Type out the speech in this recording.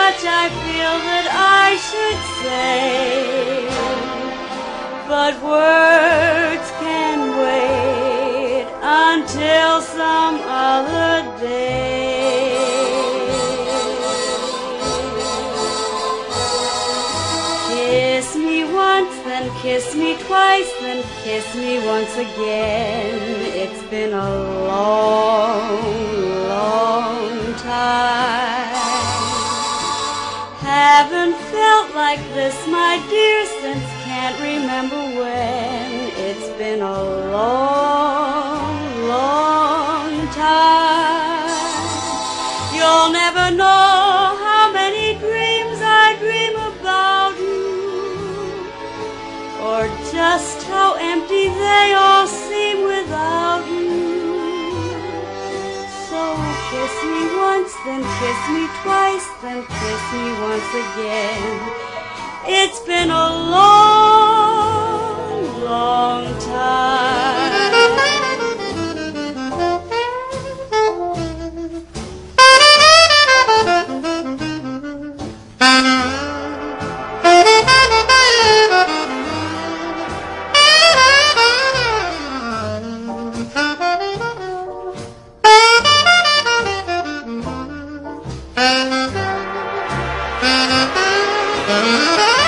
much I feel that I should say, but words can wait until some other day. Kiss me once, then kiss me twice, then kiss me once again. It's been a long, long time. Haven't felt like this, my dear, since can't remember when. It's been a long, long time. You'll never know how many dreams I dream about you, or just how empty they all seem without you. So kiss me once, then kiss me twice, then kiss me once again. It's been a long, long time. Thank you.